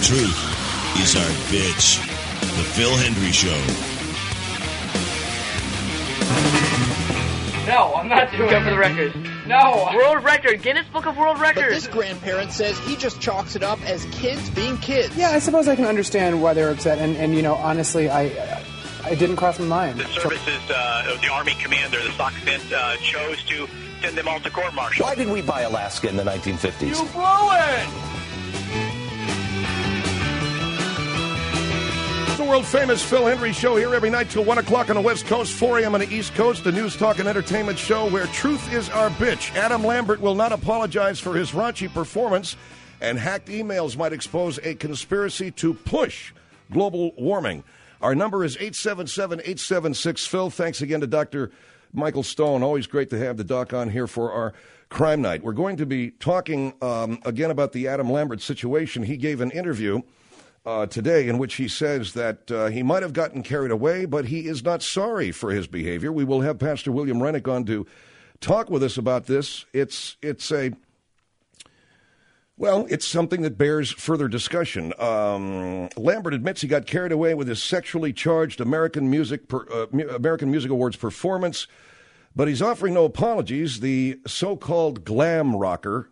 Truth is our bitch. The Phil Hendry Show. No, I'm not doing it for the record. No. World record. Guinness Book of World Records. But this grandparent says he just chalks it up as kids being kids. Yeah, I suppose I can understand why they're upset. And you know, honestly, I didn't cross my mind. The services, the Army commander, the SOCCENT, chose to send them all to court-martial. Why did we buy Alaska in the 1950s? You blew it! The world-famous Phil Hendry Show here every night till 1 o'clock on the West Coast, 4 a.m. on the East Coast, the news, talk, and entertainment show where truth is our bitch. Adam Lambert will not apologize for his raunchy performance, and hacked emails might expose a conspiracy to push global warming. Our number is 877-876-PHIL. Thanks again to Dr. Michael Stone. Always great to have the doc on here for our crime night. We're going to be talking again about the Adam Lambert situation. He gave an interview today in which he says that he might have gotten carried away, but he is not sorry for his behavior. We will have Pastor William Rennick on to talk with us about this. It's something that bears further discussion. Lambert admits he got carried away with his sexually charged American Music Awards performance, but he's offering no apologies. The so-called glam rocker,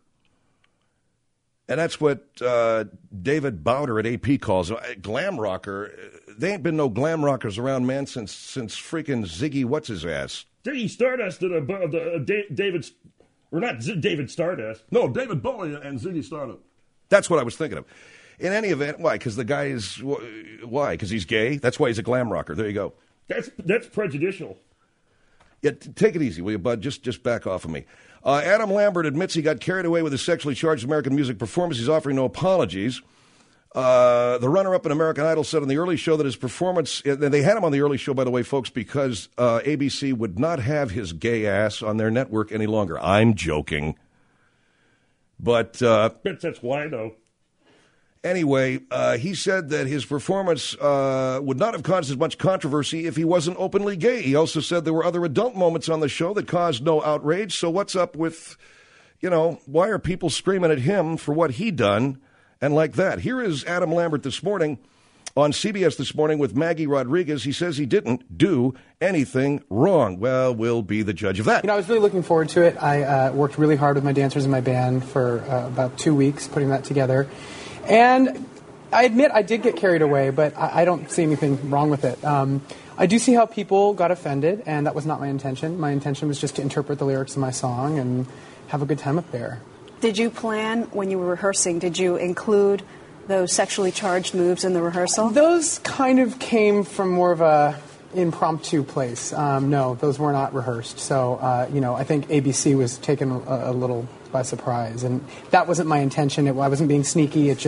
and that's what David Bowder at AP calls it, glam rocker. There ain't been no glam rockers around, man, since freaking Ziggy what's-his-ass. Ziggy Stardust did David... Or not David Stardust. No, David Bowie and Ziggy Stardust. That's what I was thinking of. In any event, why? Because the guy is... Why? Because he's gay? That's why he's a glam rocker. There you go. That's prejudicial. Yeah, take it easy, will you, bud? Just back off of me. Adam Lambert admits he got carried away with his sexually charged American music performance. He's offering no apologies. The runner-up in American Idol said on the early show that his performance... And they had him on the early show, by the way, folks, because ABC would not have his gay ass on their network any longer. I'm joking. But... That's why, though. Anyway, he said that his performance would not have caused as much controversy if he wasn't openly gay. He also said there were other adult moments on the show that caused no outrage. So what's up with, why are people screaming at him for what he done and like that? Here is Adam Lambert this morning on CBS This Morning with Maggie Rodriguez. He says he didn't do anything wrong. Well, we'll be the judge of that. I was really looking forward to it. I worked really hard with my dancers in my band for about 2 weeks putting that together. And I admit I did get carried away, but I don't see anything wrong with it. I do see how people got offended, and that was not my intention. My intention was just to interpret the lyrics of my song and have a good time up there. Did you plan, when you were rehearsing, did you include those sexually charged moves in the rehearsal? Those kind of came from more of a impromptu place. No, those were not rehearsed. So, I think ABC was taken a little by surprise. And that wasn't my intention. I wasn't being sneaky. It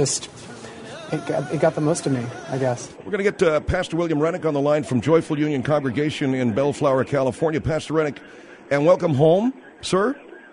got the most of me, I guess. We're going to get Pastor William Rennick on the line from Joyful Union Congregation in Bellflower, California. Pastor Rennick, and welcome home, sir.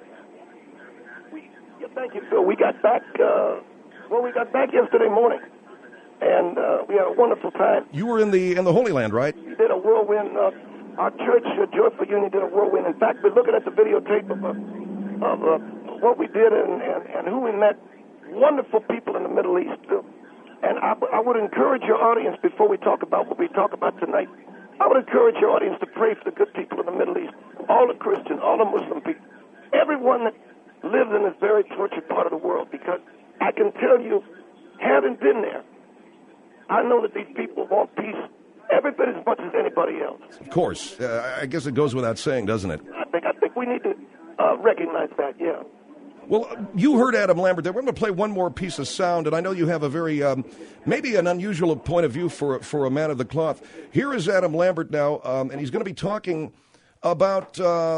Thank you, Phil. We got back, yesterday morning, and we had a wonderful time. You were in the Holy Land, right? We did a whirlwind. Our church, Joyful Union, did a whirlwind. In fact, we're looking at the videotape of what we did and who we met. Wonderful people in the Middle East, Phil. And I would encourage your audience, before we talk about what we talk about tonight, I would encourage your audience to pray for the good people in the Middle East, all the Christians, all the Muslim people, everyone that lives in this very tortured part of the world, because I can tell you, having been there, I know that these people want peace every bit as much as anybody else. Of course. I guess it goes without saying, doesn't it? I think we need to recognize that, yeah. Well, you heard Adam Lambert there. We're going to play one more piece of sound, and I know you have a very, maybe an unusual point of view for a man of the cloth. Here is Adam Lambert now, and he's going to be talking about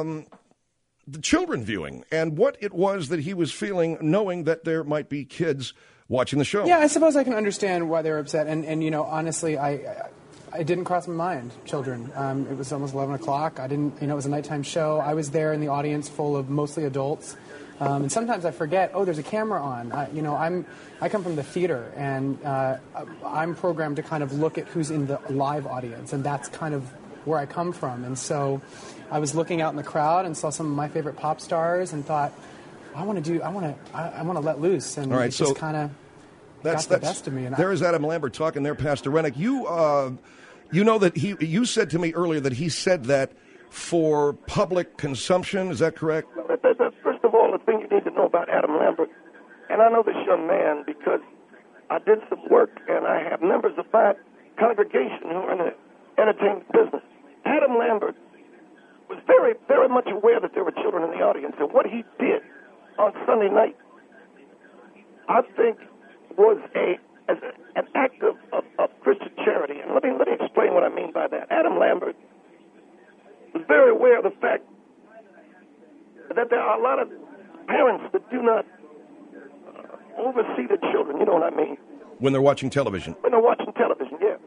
the children viewing and what it was that he was feeling, knowing that there might be kids watching the show. Yeah, I suppose I can understand why they're upset, and honestly, I didn't cross my mind, children. It was almost 11 o'clock. I didn't, it was a nighttime show. I was there in the audience full of mostly adults. And sometimes I forget, there's a camera on. I come from the theater, and I'm programmed to kind of look at who's in the live audience, and that's kind of where I come from. And so I was looking out in the crowd and saw some of my favorite pop stars and thought, I want to let loose. And all right, just kind of got the best of me. And there is Adam Lambert talking there, Pastor Rennick. You know that you said to me earlier that he said that for public consumption. Is that correct? First of all, the thing you need to know about Adam Lambert, and I know this young man because I did some work and I have members of my congregation who are in the entertainment business. Adam Lambert was very, very much aware that there were children in the audience, and what he did on Sunday night, I think, was an act of Christian charity. And let me explain what I mean by that. Adam Lambert was very aware of the fact that there are a lot of parents that do not oversee the children. You know what I mean? When they're watching television. When they're watching television, yeah.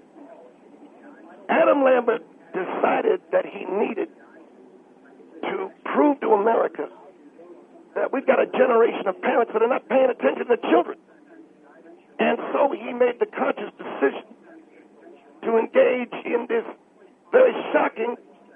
Adam Lambert decided that he needed to prove to America that we've got a generation of parents that are not paying attention to children. And so he made the conscious decision to engage in this very shocking,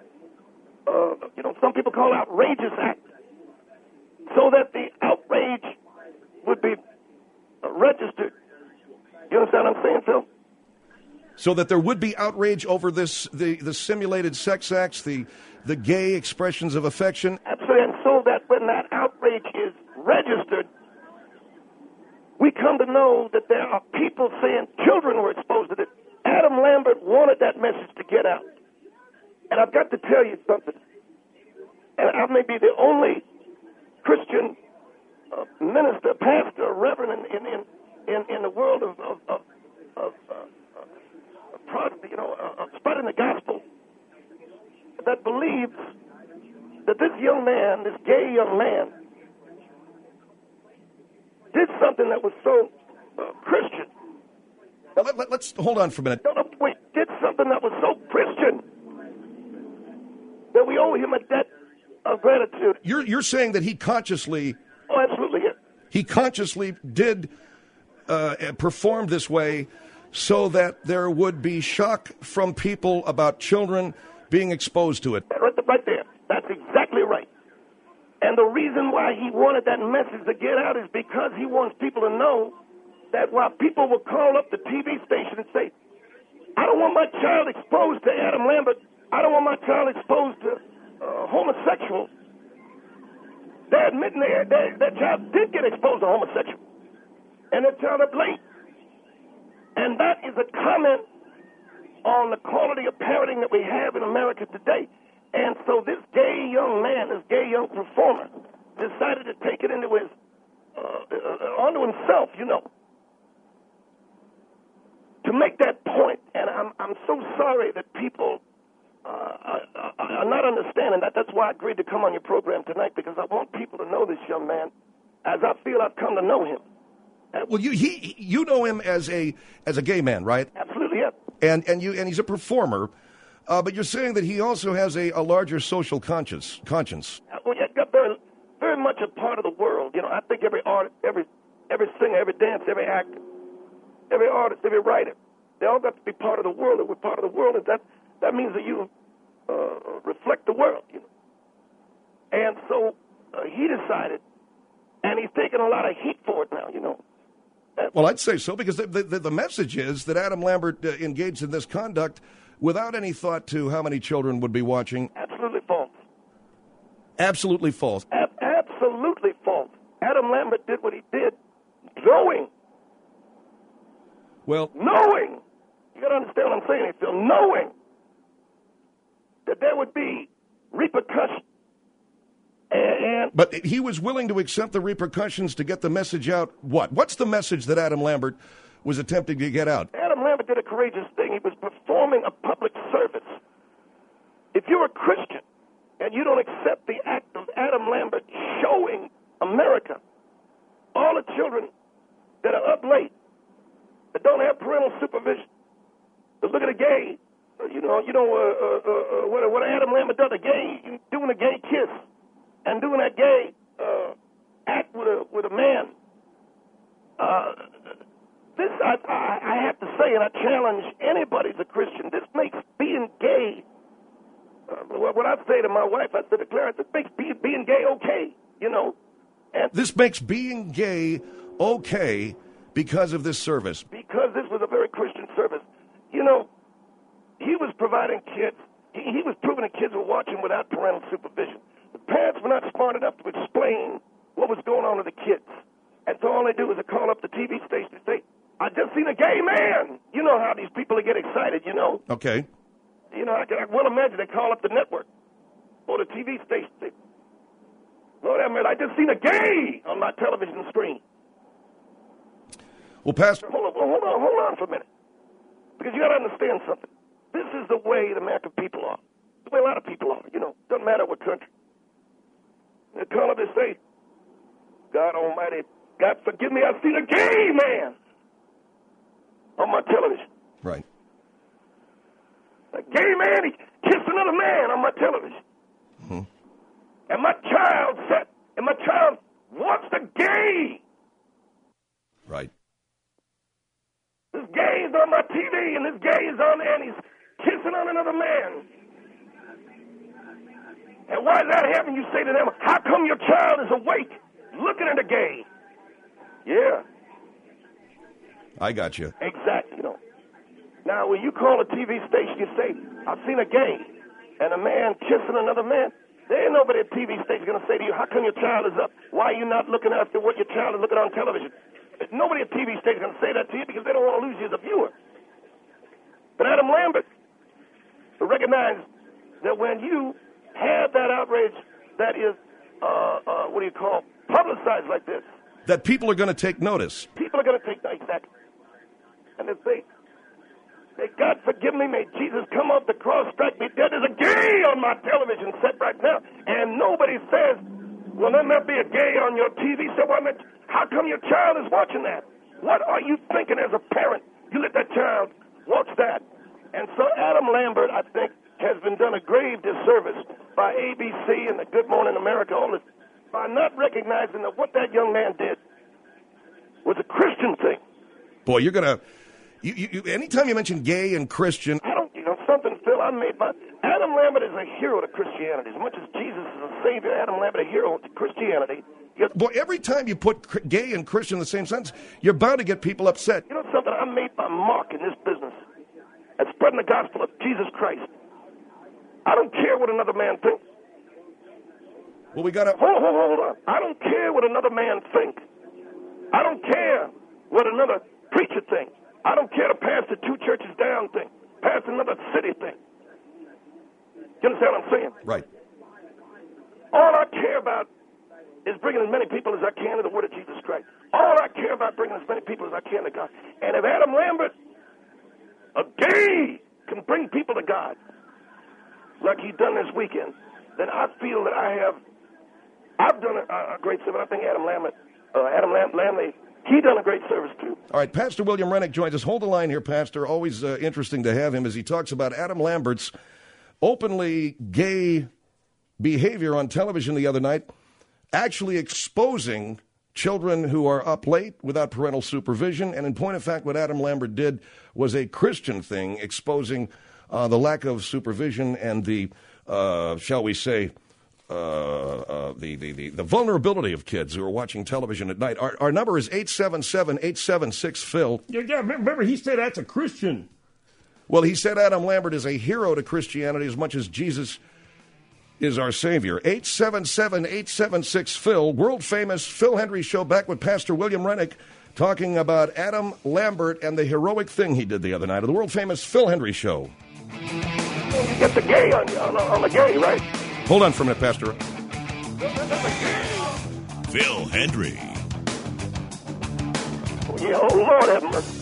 some people call outrageous act, so that the outrage would be registered. You understand what I'm saying, Phil? So that there would be outrage over this, the simulated sex acts, the gay expressions of affection. Absolutely, and so that when that outrage is registered, we come to know that there are people saying children were exposed to this. Adam Lambert wanted that message to get out. And I've got to tell you something. And I may be the only Christian minister, pastor, reverend in the world of spreading the gospel that believes that this young man, this gay young man, did something that was so Christian. Now, let's hold on for a minute. No, wait, did something that was so Christian that we owe him a debt of gratitude. You're saying that he consciously... Oh, absolutely, yeah. He consciously did perform this way so that there would be shock from people about children being exposed to it. Right there. That's exactly right. And the reason why he wanted that message to get out is because he wants people to know that while people will call up the TV station and say, I don't want my child exposed to Adam Lambert, I don't want my child exposed to homosexuals, they're admitting that child did get exposed to homosexuals. And that child is late. And that is a comment on the quality of parenting that we have in America today. And so this gay young man, this gay young performer, decided to take it into onto himself, to make that point. And I'm so sorry that people are not understanding that. That's why I agreed to come on your program tonight, because I want people to know this young man as I feel I've come to know him. Well, you know him as a gay man, right? Absolutely, yeah. And he's a performer, but you're saying that he also has a larger social conscience. Well, yeah, very, very much a part of the world. I think every artist, every singer, every dancer, every actor, every artist, every writer, they all got to be part of the world. And we're part of the world, and that means that you reflect the world. And so he decided, and he's taking a lot of heat for it now. Well, I'd say so, because the message is that Adam Lambert engaged in this conduct without any thought to how many children would be watching. Absolutely false. Absolutely false. Absolutely false. Adam Lambert did what he did knowing. Knowing. You got to understand what I'm saying, Phil. Knowing that there would be repercussions. But he was willing to accept the repercussions to get the message out. What's the message that Adam Lambert was attempting to get out? Adam Lambert did a courageous thing. He was performing a public service. If you're a Christian and you don't accept the act of Adam Lambert showing America, all the children that are up late, that don't have parental supervision, that look at a gay, what Adam Lambert does, a gay, doing a gay kiss, and doing that gay act with a man. This, I have to say, and I challenge anybody as a Christian, this makes being gay, what I say to my wife, I said to Clarence, this makes being gay okay, And this makes being gay okay, because of this service. Because this was a very Christian service. You know, he was providing kids. He was proving that kids were watching without parental supervision. The parents were not smart enough to explain what was going on to the kids. And so all they do is they call up the TV station and say, I just seen a gay man. You know how these people get excited, you know. Okay. You know, I well imagine they call up the network or the TV station. They, Lord have mercy, I just seen a gay on my television screen. Well, Pastor... Hold on for a minute. Because you got to understand something. This is the way the American people are. The way a lot of people are, you know. Doesn't matter what country. They call up and say, God almighty, God forgive me, I've seen a gay man on my television. Right. A gay man, he kissed another man on my television. Mm-hmm. And my child said, and my child wants the gay. Right. This gay is on my TV, and this gay is on there, and he's kissing on another man. And why is that happening? You say to them, how come your child is awake looking at a gay? Yeah. I got you. Exactly. You know. Now, when you call a TV station, you say, I've seen a gay and a man kissing another man. There ain't nobody at a TV station going to say to you, how come your child is up? Why are you not looking after what your child is looking on television? Nobody at a TV station is going to say that to you because they don't want to lose you as a viewer. But Adam Lambert recognized that when you have that outrage that is, publicized like this. That people are going to take notice. People are going to take notice, exactly. And they say, God forgive me, may Jesus come off the cross, strike me dead. There's a gay on my television set right now. And nobody says, well, there might be a gay on your TV. So how come your child is watching that? What are you thinking as a parent? You let that child watch that. And so Adam Lambert, I think, has been done a grave disservice by ABC and the Good Morning America, all this, by not recognizing that what that young man did was a Christian thing. Boy, you're going to... You, anytime you mention gay and Christian... Something, Phil, Adam Lambert is a hero to Christianity. As much as Jesus is a savior, Adam Lambert a hero to Christianity. Boy, every time you put gay and Christian in the same sentence, you're bound to get people upset. You know something? I made my mark in this business at spreading the gospel of Jesus Christ. I don't care what another man thinks. Well, we got to... Hold on. I don't care what another man thinks. I don't care what another preacher thinks. I don't care to pass the two churches down thing, pass another city thing. You understand what I'm saying? Right. All I care about is bringing as many people as I can to the word of Jesus Christ. All I care about bringing as many people as I can to God. And if Adam Lambert, a gay, can bring people to God, like he done this weekend, then I feel that I've done a great service. I think Adam Lamley, he done a great service, too. All right, Pastor William Rennick joins us. Hold the line here, Pastor. Always interesting to have him as he talks about Adam Lambert's openly gay behavior on television the other night, actually exposing children who are up late without parental supervision. And in point of fact, what Adam Lambert did was a Christian thing, exposing the lack of supervision and the, shall we say, the vulnerability of kids who are watching television at night. Our number is 877-876-PHIL. Yeah, remember, he said that's a Christian. Well, he said Adam Lambert is a hero to Christianity as much as Jesus is our Savior. 877-876-PHIL. World-famous Phil Hendrie Show, back with Pastor William Rennick, talking about Adam Lambert and the heroic thing he did the other night of the world-famous Phil Hendrie Show. You get the gay on the gay, right? Hold on for a minute, Pastor. Phil Hendrie. Yeah, oh, Lord have mercy.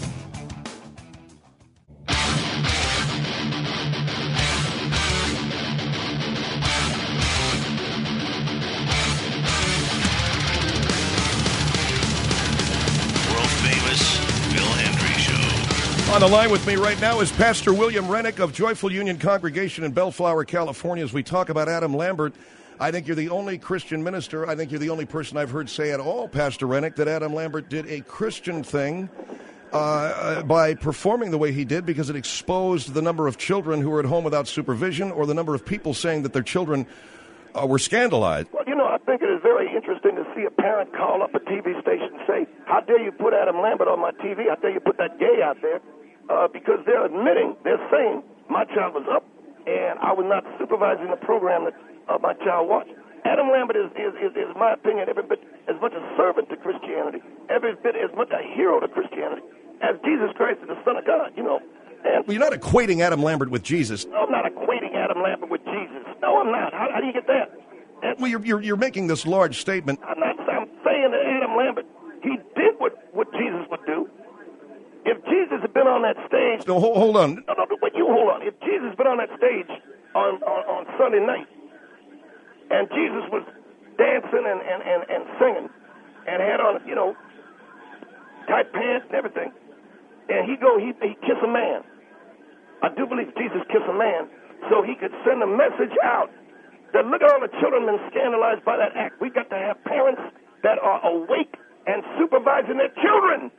World-famous Phil Hendrie Show. On the line with me right now is Pastor William Rennick of Joyful Union Congregation in Bellflower, California, as we talk about Adam Lambert. I think you're the only Christian minister, I think you're the only person I've heard say at all, Pastor Rennick, that Adam Lambert did a Christian thing by performing the way he did, because it exposed the number of children who were at home without supervision, or the number of people saying that their children were scandalized. Well, you know, I think it is very interesting to see a parent call up a TV station and say, how dare you put Adam Lambert on my TV? How dare you put that gay out there? Because they're admitting, they're saying, my child was up, and I was not supervising the program that my child watched. Adam Lambert is my opinion, every bit as much a servant to Christianity, every bit as much a hero to Christianity, as Jesus Christ is the Son of God, you know. And well, you're not equating Adam Lambert with Jesus. No, I'm not equating Adam Lambert with Jesus. No, I'm not. How do you get that? And well, you're making this large statement. I'm saying that Adam Lambert, he did what Jesus would do. If Jesus had been on that stage... No, hold on. No, but you hold on. If Jesus had been on that stage on Sunday night, and Jesus was dancing and singing, and had on, you know, tight pants and everything, and he kiss a man. I do believe Jesus kissed a man, so he could send a message out that look at all the children been scandalized by that act. We've got to have parents that are awake and supervising their children.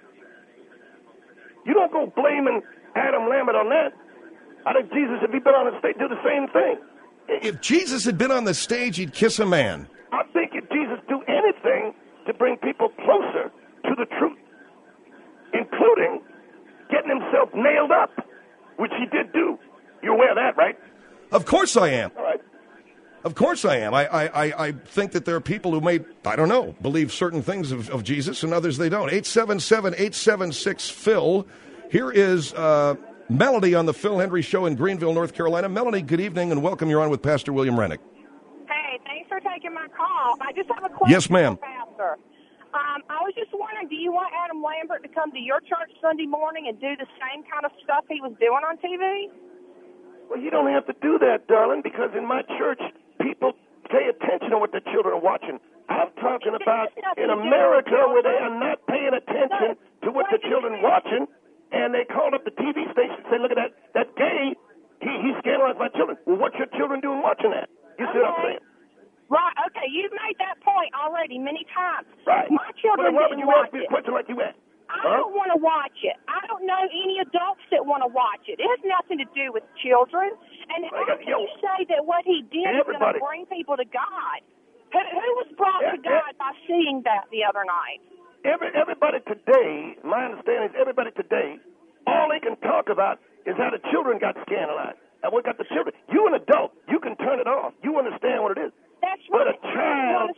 You don't go blaming Adam Lambert on that. I think Jesus, if he'd been on the stage, do the same thing. If Jesus had been on the stage, he'd kiss a man. I think if Jesus do anything to bring people closer to the truth, including getting himself nailed up, which he did do. You're aware of that, right? Of course I am. All right. Of course I am. I think that there are people who may, I don't know, believe certain things of Jesus and others they don't. 877-876-PHIL. Here is Melody on the Phil Hendry Show in Greenville, North Carolina. Melody, good evening and welcome. You're on with Pastor William Rennick. Hey, thanks for taking my call. I just have a question. Yes, ma'am. Pastor. I was just wondering, do you want Adam Lambert to come to your church Sunday morning and do the same kind of stuff he was doing on TV? Well, you don't have to do that, darling, because in my church, people pay attention to what the children are watching. I'm talking about in America where they are not paying attention to what the children are watching, and they call up the TV station and say, look at that gay, he scandalized my children. Well, what's your children doing watching that? You see what I'm saying? Right, okay, you've made that point already many times. Right. My children Why would didn't you watch ask me a it. question like you asked? I don't want to watch it. I don't know any adults that want to watch it. It has nothing to do with children. And how can you say that what he did is going to bring people to God? Who was brought to God by seeing that the other night? Everybody today, my understanding is everybody today, all they can talk about is how the children got scandalized. And what got the children? You an adult, you can turn it off. You understand what it is. That's but right. a child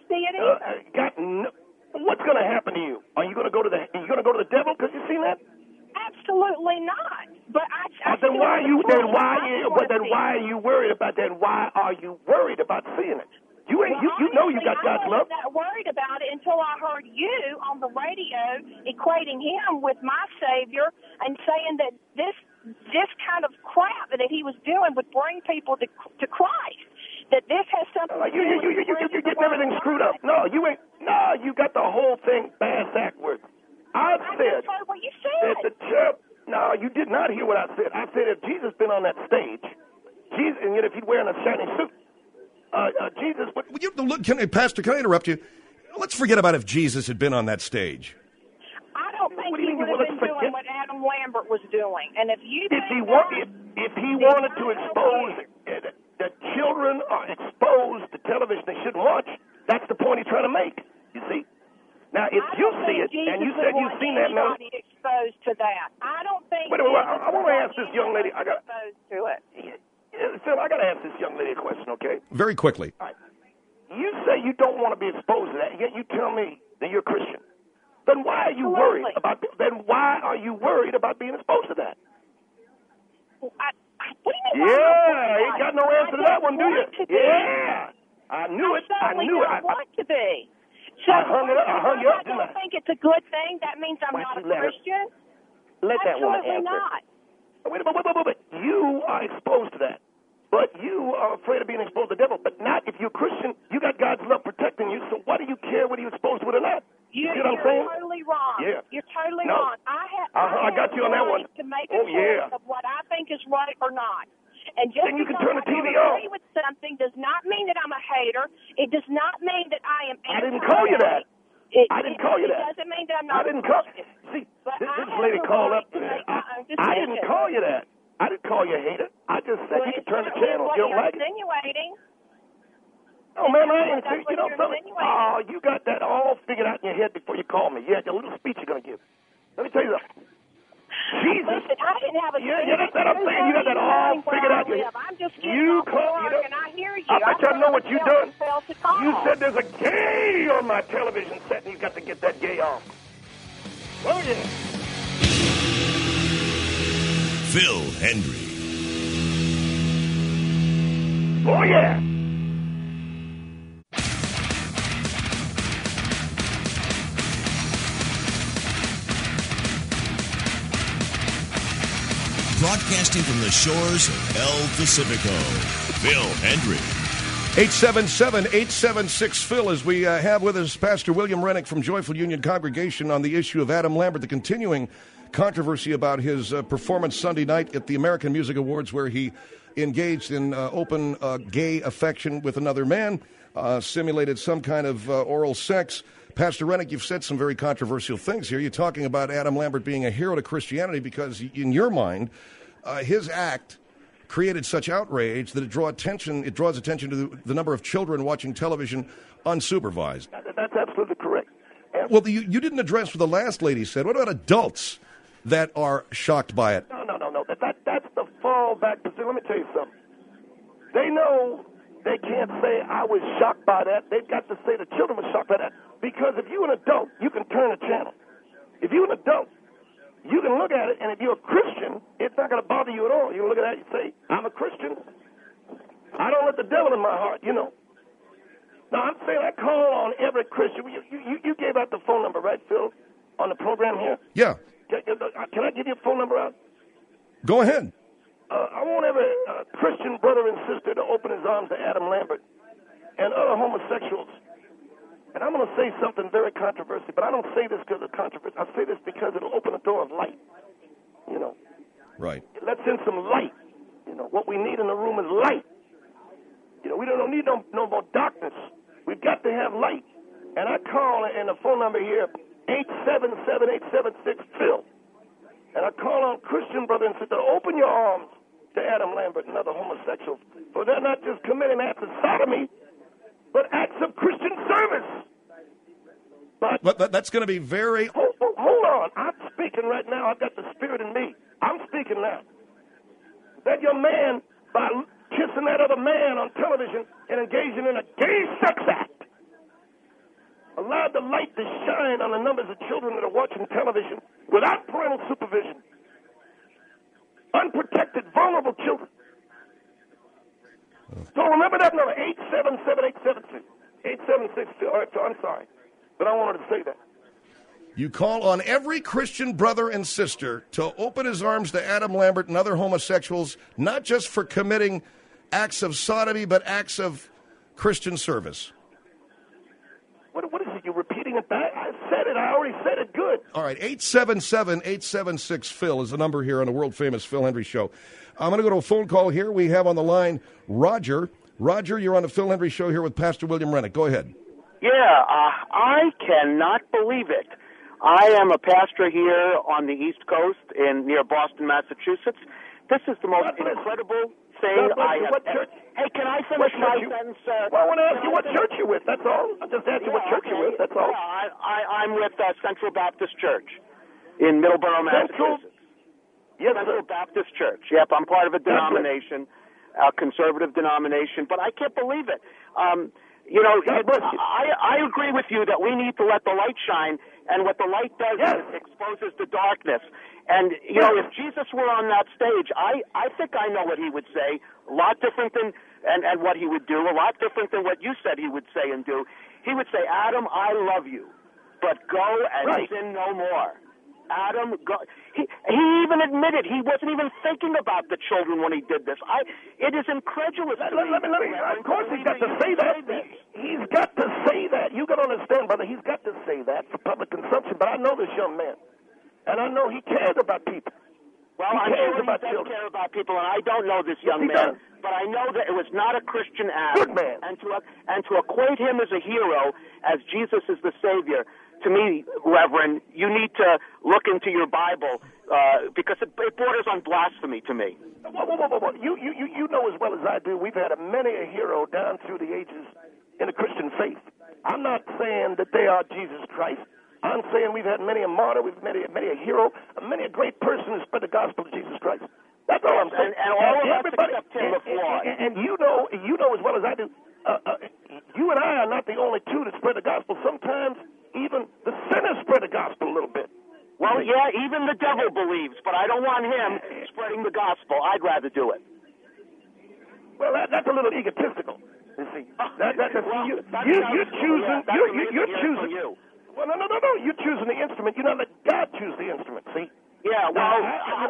what's going to happen to you? Are you going to go to the devil because you've seen that? Absolutely not. But then why are you worried about that? Why are you worried about seeing it? You know you got God's love. I wasn't that worried about it until I heard you on the radio equating him with my Savior and saying that this kind of crap that he was doing would bring people to Christ. That this has something to do with you're getting everything screwed up. No, you ain't. No, you got the whole thing backwards. I said heard what you said. That the church. No, you did not hear what I said. I said if Jesus been on that stage, Jesus, and yet if he'd wearing a shiny suit, Jesus would. Pastor, can I interrupt you? Let's forget about if Jesus had been on that stage. I don't think he would have been doing what Adam Lambert was doing. And if he wanted to expose that children are exposed to television they shouldn't watch, that's the point he's trying to make. You see? Now, if you see it, and you said you've seen that, Melody, exposed to that. I don't think. Wait a minute, I want to ask this young lady. Exposed to it. Phil, I got to ask this young lady a question, okay? Very quickly. All right. You say you don't want to be exposed to that, yet you tell me that you're a Christian. Then why are you worried about? Then why are you worried about being exposed to that? You got no answer to that one, do you? Yeah, I knew it. I want to be. So I hung you up, didn't I? I don't think it's a good thing. That means I'm not a Christian. Let that woman answer. Not. Wait. You are exposed to that. But you are afraid of being exposed to the devil. But not if you're a Christian. You got God's love protecting you, so why do you care whether you're exposed to it or not? You're see what I'm saying? Totally wrong. Yeah. You're totally wrong. I got you on that one. To make a choice of what I think is right or not. And just then you can because turn the TV I don't off. agree with something does not mean that I'm a hater. It does not mean that I am I didn't call you that. I didn't call you that. It doesn't mean that I'm not. I didn't call you. See, this lady called up. I didn't call you that. I didn't call you a hater. I just said you can turn the channel if you don't like it. Insinuating. Oh, man, I ain't saying, you know something? Oh, you got that all figured out in your head before you called me. You had your little speech you're going to give. Let me tell you something. Jesus. Listen, I didn't have a that's what I'm saying. You got that all figured out in your head. I'm just getting off work, and I hear you. I bet you know what you done. You said there's a gay on my television set, and you got to get that gay off. Oh, yeah. Phil Hendrie. Oh, yeah. Broadcasting from the shores of El Pacifico, Phil Hendrie. 877-876-PHIL, as we have with us Pastor William Rennick from Joyful Union Congregation on the issue of Adam Lambert, the continuing controversy about his performance Sunday night at the American Music Awards, where he engaged in open gay affection with another man, simulated some kind of oral sex. Pastor Rennick, you've said some very controversial things here. You're talking about Adam Lambert being a hero to Christianity because, in your mind, his act created such outrage that it draws attention to the number of children watching television unsupervised. That's absolutely correct. Well, you didn't address what the last lady said. What about adults that are shocked by it? No. That's the fallback position. Let me tell you something. They know they can't say I was shocked by that. They've got to say the children were shocked by that. Because if you're an adult, you can turn a channel. If you're an adult, you can look at it, and if you're a Christian, it's not going to bother you at all. You can look at that and say, I'm a Christian. I don't let the devil in my heart, you know. Now, I'm saying I call on every Christian. You gave out the phone number, right, Phil, on the program here? Yeah. Can I give you a phone number out? Go ahead. I want every Christian brother and sister to open his arms to Adam Lambert and other homosexuals. And I'm going to say something very controversial, but I don't say this because of controversy. I say this because it'll open a door of light, you know. Right. It lets in some light. You know, what we need in the room is light. You know, we don't need no more darkness. We've got to have light. And I call, and the phone number here, 877-876-PHIL. And I call on Christian brothers and sisters, open your arms to Adam Lambert and other homosexuals. For they're not just committing acts of sodomy, but acts of Christian service. But that's going to be very... Hold on. I'm speaking right now. I've got the Spirit in me. I'm speaking now. That your man, by kissing that other man on television and engaging in a gay sex act, allowed the light to shine on the numbers of children that are watching television without parental supervision. Unprotected, vulnerable children. So remember that number, 877-876. All right, so I'm sorry, but I wanted to say that. You call on every Christian brother and sister to open his arms to Adam Lambert and other homosexuals, not just for committing acts of sodomy, but acts of Christian service. What is it? You're repeating it back? I said it. I already said it good. All right, 877-876-PHIL is the number here on the world-famous Phil Hendrie Show. I'm going to go to a phone call here. We have on the line Roger. Roger, you're on the Phil Hendrie Show here with Pastor William Rennick. Go ahead. Yeah, I cannot believe it. I am a pastor here on the East Coast near Boston, Massachusetts. This is the most incredible thing I have ever... Hey, can I finish my sentence, sir? Well, I want to ask you what church you're with, that's all. I just asked you what church you're with, that's all. I'm with Central Baptist Church in Middleborough, Massachusetts. Yes, Central Baptist Church. Yep, I'm part of a denomination, a conservative denomination, but I can't believe it. You know, I agree with you that we need to let the light shine, and what the light does is it exposes the darkness. And, you know, if Jesus were on that stage, I think I know what he would say, a lot different than, and what he would do, a lot different than what you said he would say and do. He would say, Adam, I love you, but go and sin no more. Adam, go. He even admitted he wasn't even thinking about the children when he did this. It is incredulous. Let me, of course he's got to say that. He's got to say that. You got to understand, brother, he's got to say that for public consumption. But I know this young man, and I know he cares about people. Well, I'm sure he does care about people, and I don't know this young man, but I know that it was not a Christian act. Good man. And to equate him as a hero, as Jesus is the Savior, to me, Reverend, you need to look into your Bible because it borders on blasphemy to me. Whoa. You know as well as I do, we've had many a hero down through the ages in the Christian faith. I'm not saying that they are Jesus Christ. I'm saying we've had many a martyr, we've many a hero, many a great person who spread the gospel of Jesus Christ. That's all I'm saying. And all of us except Tim the Flawed. And you know as well as I do, you and I are not the only two that spread the gospel. Sometimes even the sinners spread the gospel a little bit. Well, yeah, even the devil believes, but I don't want him spreading the gospel. I'd rather do it. Well, that's a little egotistical. You see, you're choosing. You. Well, no. You're choosing the instrument. You don't let God choose the instrument. See? Yeah. Well,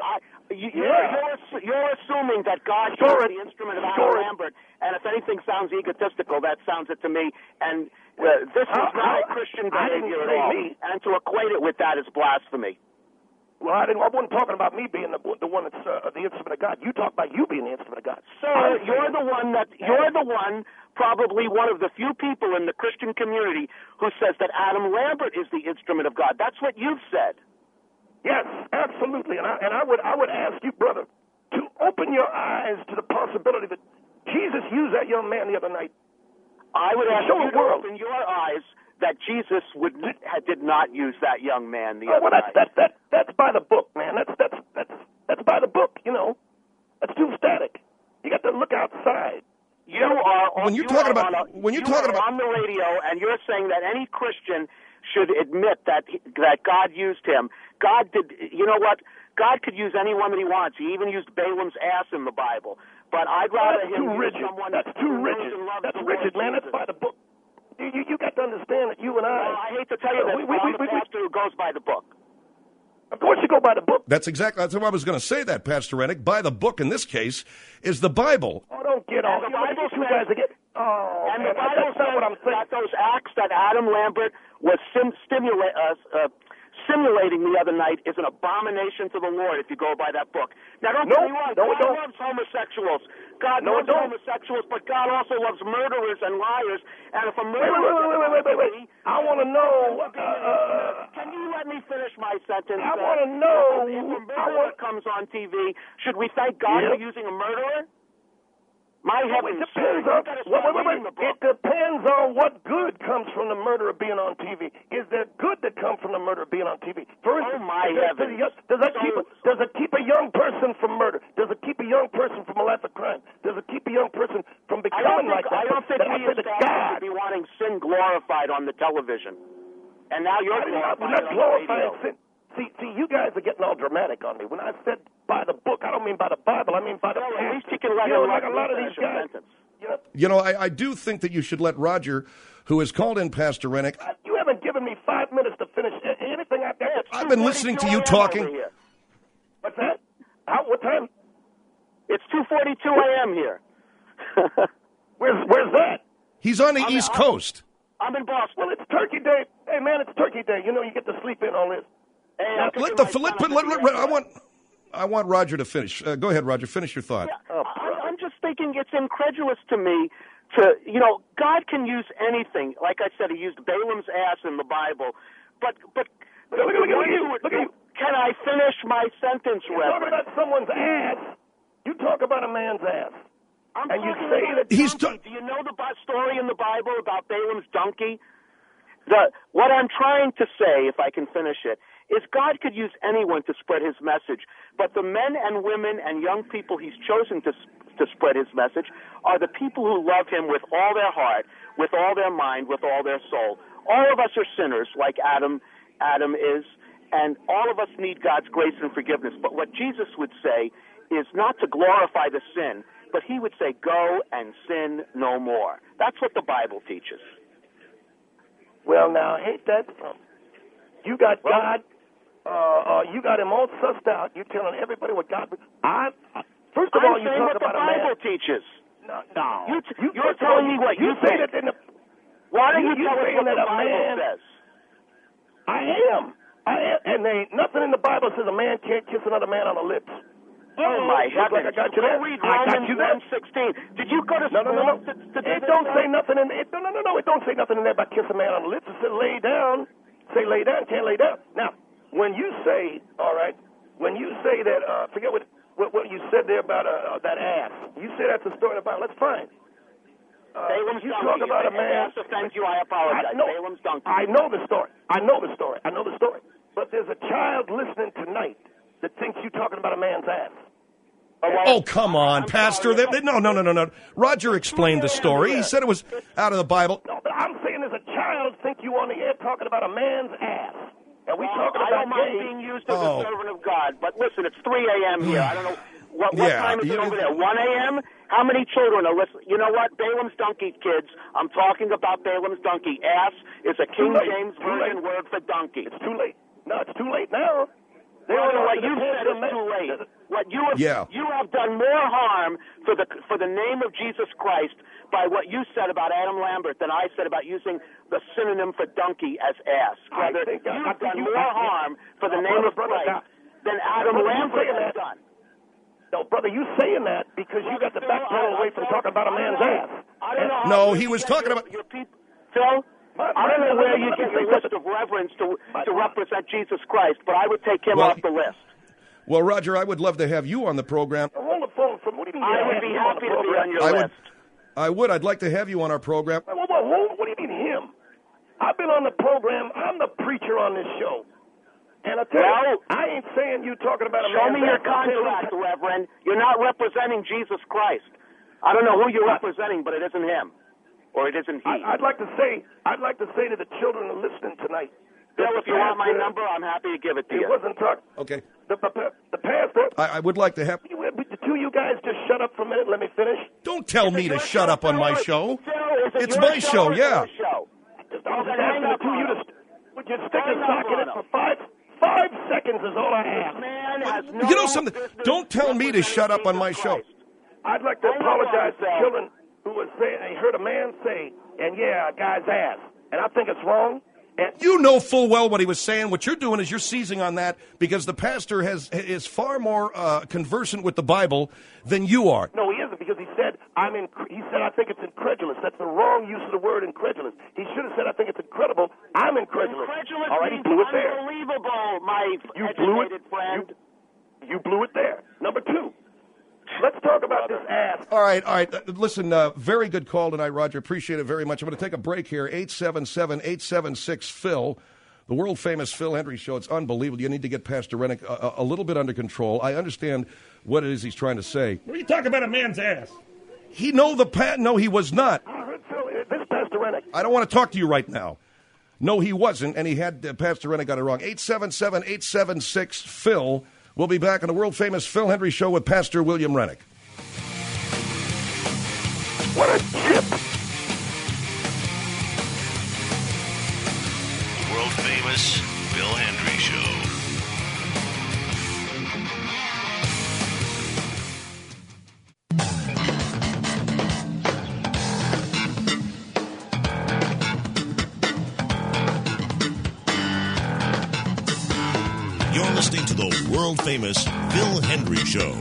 you're assuming that God chose the instrument of Adam Lambert, and if anything sounds egotistical, that sounds it to me. And this is not Christian behavior at all. And to equate it with that is blasphemy. Well, I wasn't talking about me being the one that's the instrument of God. You talk about you being the instrument of God. Sir, you're the one, probably one of the few people in the Christian community who says that Adam Lambert is the instrument of God. That's what you've said. Yes, absolutely. And I would ask you, brother, to open your eyes to the possibility that Jesus used that young man the other night. I would ask you to open your eyes that Jesus did not use that young man the other night. That's by the book, man. That's by the book. You know, that's too static. You got to look outside. You are on on the radio, and you're saying that any Christian should admit that God used him. God did. You know what? God could use anyone that He wants. He even used Balaam's ass in the Bible. But I'd rather him use someone that's too rigid. That's rigid, man. That's by the book. You got to understand that you and I. Well, I hate to tell you that I'm a pastor who goes by the book. Of course you go by the book. That's what I was going to say, that, Pastor Rennick. By the book, in this case, is the Bible. Oh, don't get off. The Bible says, the Bible says that those acts that Adam Lambert was simulating the other night is an abomination to the Lord if you go by that book. Now, don't get me wrong. God loves homosexuals. God loves homosexuals, but God also loves murderers and liars. And if a murderer... Wait. I want to know... can you let me finish my sentence? I want to know... If a murderer comes on TV, should we thank God for using a murderer? My heavens, it depends on what good comes from the murderer being on TV. Is there good that comes from the murderer being on TV? For instance, does it keep a young person from murder? Does it keep a young person from a life of crime? Does it keep a young person from becoming like that? I don't think we as God should be wanting sin glorified on the television. And now you're glorifying sin. See, you guys are getting all dramatic on me. When I said by the book, I don't mean by the Bible. I mean by the book. At least you can let like a lot of these guys. You know, I do think that you should let Roger, who has called in, Pastor Rennick. You haven't given me 5 minutes to finish anything I've got. I've been listening to you talking. What's that? What time? It's 2:42 a.m. here. Where's that? He's on the East Coast. I'm in Boston. Well, it's Turkey Day. Hey, man, it's Turkey Day. You know, you get to sleep in on this. I want Roger to finish. Go ahead, Roger. Finish your thought. Yeah, I'm just thinking it's incredulous to me God can use anything. Like I said, He used Balaam's ass in the Bible. But can I finish my sentence, Reverend? You talk about someone's ass. You talk about a man's ass. Do you know the story in the Bible about Balaam's donkey? What I'm trying to say, if I can finish it, is God could use anyone to spread His message, but the men and women and young people He's chosen to spread His message are the people who love Him with all their heart, with all their mind, with all their soul. All of us are sinners, like Adam is, and all of us need God's grace and forgiveness. But what Jesus would say is not to glorify the sin, but He would say, go and sin no more. That's what the Bible teaches. Well, now, ain't that something? You got God, you got Him all sussed out. You're telling everybody what God... First of all, you talk about a man... What the Bible teaches. No. You're telling me what you think. Why don't you tell us what the Bible says? I am. And there ain't nothing in the Bible says a man can't kiss another man on the lips. Oh, my heavens. Like I got you there. Read Romans 1:16. Did you go to school? No. It don't say nothing in it. No. It don't say nothing in there about kiss a man on the lips. It says lay down. Say lay down. Can't lay down. Now, when you say, all right, when you say that, forget what you said there about that ass. You say that's a story in the Bible. That's fine. Balaam's you donkey. talk about a man. If that offends you, I apologize. Balaam's donkey. I know the story. I know the story. But there's a child listening tonight that thinks you're talking about a man's ass. Oh, come on, Pastor. No. Roger explained the story. He said it was out of the Bible. No, but I'm saying there's a child think you on the air talking about a man's ass. And we talking I about don't mind being used as a servant of God. But listen, it's 3 a.m. here. I don't know. What time is it over there? 1 a.m.? How many children are listening? You know what? Balaam's donkey, kids. I'm talking about Balaam's donkey. Ass is a King James Version word for donkey. It's too late. No, it's too late now. What you said is too late. What you have done more harm for the name of Jesus Christ by what you said about Adam Lambert than I said about using the synonym for donkey as ass. Rather, you've done more harm for the name of Christ than Adam Lambert has done. No, brother, you saying that because you got the backpedal away from talking about a man's ass. I don't know. No, he was talking about your people. Phil, I don't know where you get your list of reverends to represent Jesus Christ, but I would take him off the list. Well, Roger, I would love to have you on the program. Hold the phone from. What do you mean? I would be happy to be on your list. I would. I'd like to have you on our program. What do you mean him? I've been on the program. I'm the preacher on this show. And I tell you, I ain't saying you talking about a man. Show me your contract, Reverend. You're not representing Jesus Christ. I don't know who you're representing, but it isn't him, or it isn't he. I'd like to say to the children who are listening tonight. Bill, if you want my number, I'm happy to give it to you. It wasn't talk. Okay. The pastor. I would like to have. The two of you guys just shut up for a minute. Let me finish. Don't tell me to shut up on my show. It's my show, yeah. Just asking the two of you to would you stick a sock in it for 5 seconds is all I ask. You know something? Don't tell me to shut up on my show. I'd like to apologize to children who were saying they heard a man say, and a guy's ass. And I think it's wrong. You know full well what he was saying. What you're doing is you're seizing on that because the pastor is far more conversant with the Bible than you are. No, he isn't, because he said I think it's incredulous. That's the wrong use of the word incredulous. He should have said I think it's incredible. I'm incredulous. Incredulous all right, he blew it there. Unbelievable, my educated friend. You blew it there. Number 2. Let's talk about this ass. All right. Listen, very good call tonight, Roger. Appreciate it very much. I'm going to take a break here. 877-876-PHIL, the world-famous Phil Hendrie Show. It's unbelievable. You need to get Pastor Rennick a little bit under control. I understand what it is he's trying to say. What are you talking about a man's ass? No, he was not. I heard Phil, this is Pastor Rennick. I don't want to talk to you right now. No, he wasn't, and he had Pastor Rennick got it wrong. 877-876-PHIL. We'll be back on the world-famous Phil Hendrie Show with Pastor William Rennick. What a chip! The world-famous Phil Hendrie Show. You're listening to the world-famous Phil Hendrie Show.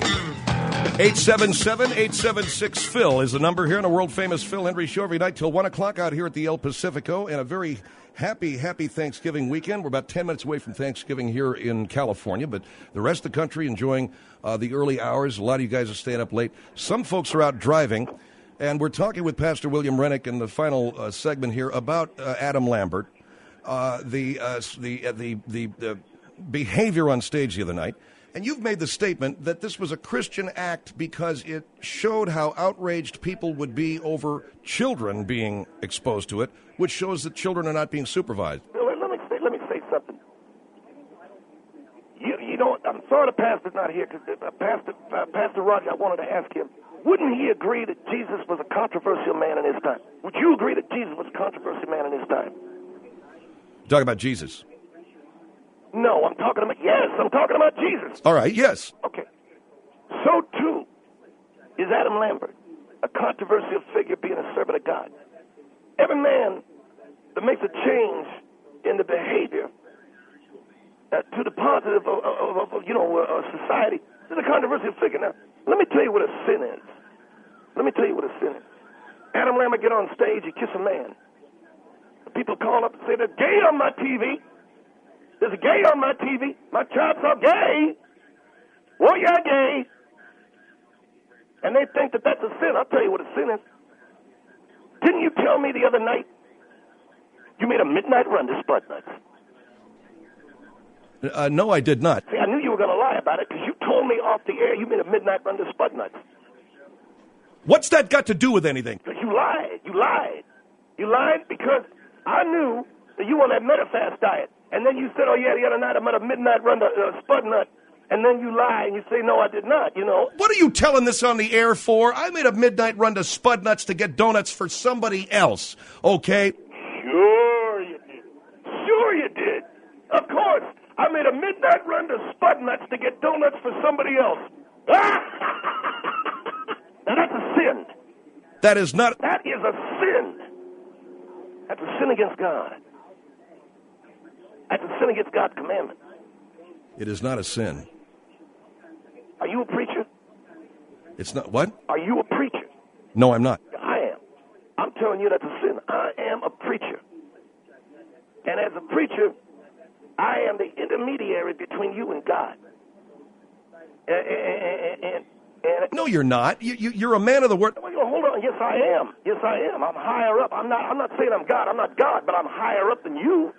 877-876-PHIL is the number here on the world-famous Phil Hendrie Show every night till 1 o'clock out here at the El Pacifico. And a very happy Thanksgiving weekend. We're about 10 minutes away from Thanksgiving here in California, but the rest of the country enjoying the early hours. A lot of you guys are staying up late. Some folks are out driving. And we're talking with Pastor William Rennick in the final segment here about Adam Lambert, the behavior on stage the other night. And you've made the statement that this was a Christian act because it showed how outraged people would be over children being exposed to it, which shows that children are not being supervised. Let me say something. You know, I'm sorry the pastor's not here, because Pastor Roger, I wanted to ask him, wouldn't he agree that Jesus was a controversial man in his time? Would you agree that Jesus was a controversial man in his time? Talking about Jesus. No, I'm talking about Jesus. All right, yes. Okay. So, too, is Adam Lambert, a controversial figure being a servant of God. Every man that makes a change in the behavior to the positive of society is a controversial figure. Now, let me tell you what a sin is. Adam Lambert get on stage, he kiss a man. The people call up and say, there's gay on my TV. There's a gay on my TV. My child's so gay. Well, you're gay. And they think that that's a sin. I'll tell you what a sin is. Didn't you tell me the other night you made a midnight run to Spud Nuts? No, I did not. See, I knew you were going to lie about it because you told me off the air you made a midnight run to Spud Nuts. What's that got to do with anything? Because you lied. You lied. You lied because I knew that you were on that Metafast diet. And then you said, oh, yeah, the other night I made a midnight run to Spud Nut. And then you lie and you say, no, I did not, you know. What are you telling this on the air for? I made a midnight run to Spud Nuts to get donuts for somebody else, okay? Sure you did. Sure you did. Of course. I made a midnight run to Spud Nuts to get donuts for somebody else. Now that's a sin. That is not. That is a sin. That's a sin against God. That's a sin against God's commandment. It is not a sin. Are you a preacher? It's not. What? Are you a preacher? No, I'm not. I am. I'm telling you that's a sin. I am a preacher. And as a preacher, I am the intermediary between you and God. And no, you're not. You're a man of the word. Well, hold on. Yes, I am. Yes, I am. I'm higher up. I'm not saying I'm God. I'm not God, but I'm higher up than you.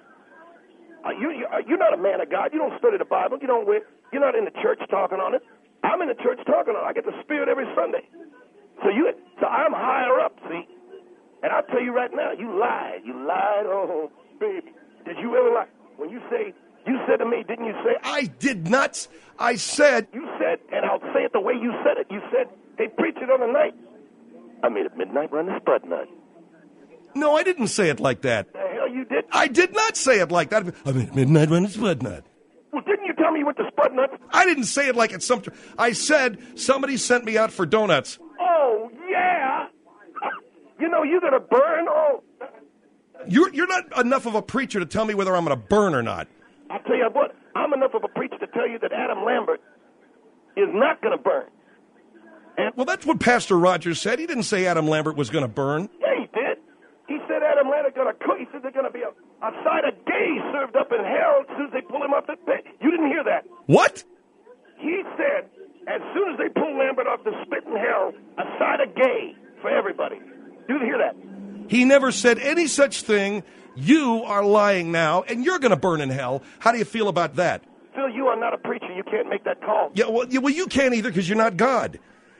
You're not a man of God. You don't study the Bible. You're not in the church talking on it. I'm in the church talking on it. I get the Spirit every Sunday. So I'm higher up, see? And I'll tell you right now, you lied. You lied. Oh, baby. Did you ever lie? When you said to me, didn't you say? I did not. I said. You said, and I'll say it the way you said it. You said, hey, preach it on the night. I made a midnight run to Spud Nut. No, I didn't say it like that. The hell you did? I did not say it like that. I made a midnight run to Spud Nut. Well, didn't you tell me you went to Spud Nuts? I didn't say it like it's some. I said somebody sent me out for donuts. Oh, yeah. You're going to burn. Oh. You're not enough of a preacher to tell me whether I'm going to burn or not. I'll tell you what, I'm enough of a preacher to tell you that Adam Lambert is not going to burn. Well, that's what Pastor Rogers said. He didn't say Adam Lambert was going to burn. Yeah, he did. He said Adam Lambert going to cook. He said there's going to be a side of gay served up in hell as soon as they pull him off the spit. You didn't hear that. What? He said as soon as they pull Lambert off the spit in hell, a side of gay for everybody. You didn't hear that. He never said any such thing. You are lying now, and you're going to burn in hell. How do you feel about that? Phil, you are not a preacher. You can't make that call. Yeah, well, you can't either because you're not God.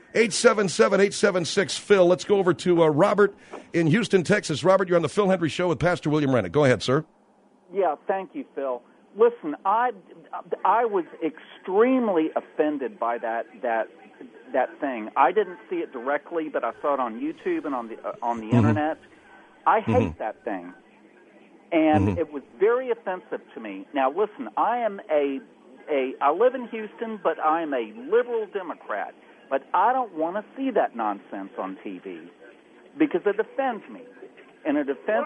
877-876-PHIL. Let's go over to Robert in Houston, Texas. Robert, you're on the Phil Hendry Show with Pastor William Rennick. Go ahead, sir. Yeah, thank you, Phil. Listen, I was extremely offended by that thing. I didn't see it directly, but I saw it on YouTube and on the internet. I hate that thing. And it was very offensive to me. Now, listen, I live in Houston, but I am a liberal Democrat. But I don't want to see that nonsense on TV because it offends me. And it offends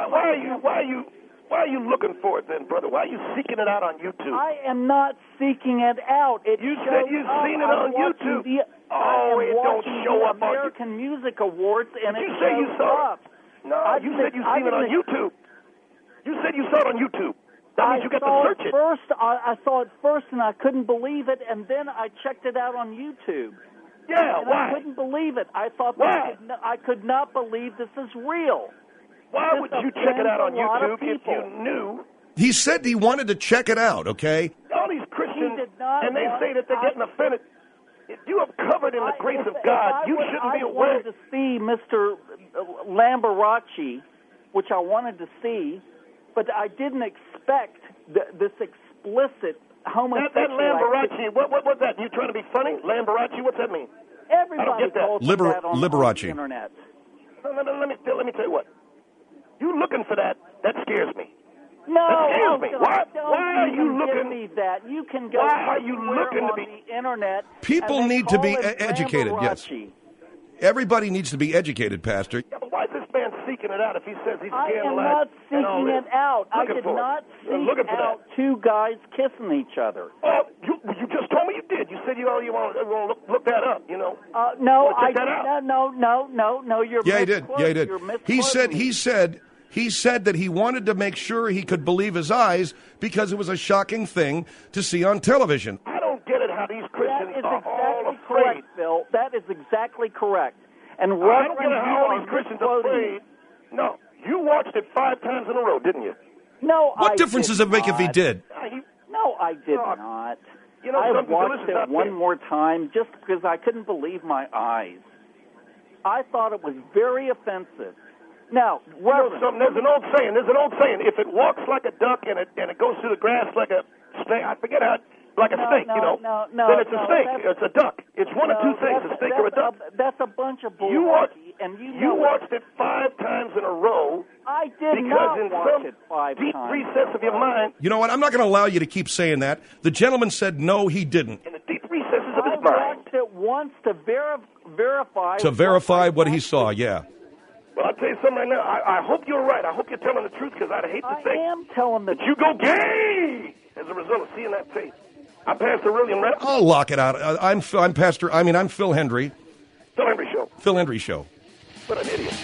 Why are you looking for it then, brother? Why are you seeking it out on YouTube? I am not seeking it out. You said you've seen it on YouTube. It don't show up on American Music Awards, and you it say you shows saw up. it. No, you said you've seen it on YouTube. You said you saw it on YouTube. That means you got to search it. I saw it first, and I couldn't believe it, and then I checked it out on YouTube. Yeah, and why? I couldn't believe it. I thought I could not believe this is real. Why would you check it out on YouTube if you knew? He said he wanted to check it out, okay? All these Christians, and they say that they're getting offended. If you are covered in the grace of God, you shouldn't be aware. I wanted to see Mr. Lamberachi, which I wanted to see, but I didn't expect this explicit homosexual. That Lamberachi, what's that? You trying to be funny? Lamberachi, what's that mean? Everybody I don't get that. calls that on Liberace. the internet. No, let me tell you what. You looking for that scares me. No, that scares me. Why are you looking? Give me that. You can go why are you looking on to be the internet. People need to be educated, yes. Everybody needs to be educated, Pastor. Yeah, but why is this man seeking it out if he says he's I am scandalized? not seeking it out. I did not seek out two guys kissing each other. Oh, you just told me you did. You said you want to look that up, you know. No, I did. No. You're Yeah, he did. Yeah, he did. He said that he wanted to make sure he could believe his eyes because it was a shocking thing to see on television. I don't get it how these Christians are all afraid. Correct, Phil. That is exactly correct. And I don't get it how all these Christians are afraid watched it 5 times in a row, didn't you? No, What difference does it make if he did? No, I did not. You know, I something, watched listen, it one more time just because I couldn't believe my eyes. I thought it was very offensive. Now, you know something? There's an old saying. If it walks like a duck and it goes through the grass like a snake, I forget how. Like a snake, you know. Then it's a snake. It's a duck. It's one of two things: a snake or a duck. That's a bunch of bull. You know watched it 5 times in a row. I did not watch it 5 times. Deep recess of your mind. You know what? I'm not going to allow you to keep saying that. The gentleman said no, he didn't. In the deep recesses of his mind. I watched it once to verify. To verify what he saw, yeah. Well, I'll tell you something right now. I hope you're right. I hope you're telling the truth, because I'd hate to think I am telling the that you go gay as a result of seeing that tape. I'm Pastor William Rapp. I'll lock it out. I'm Phil Hendry. Phil Hendry Show. Phil Hendry Show. What an idiot.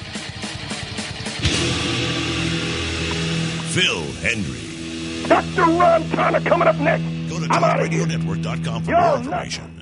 Phil Hendry. Dr. Ron Connor coming up next. Go to TalkRadioNetwork.com for more information.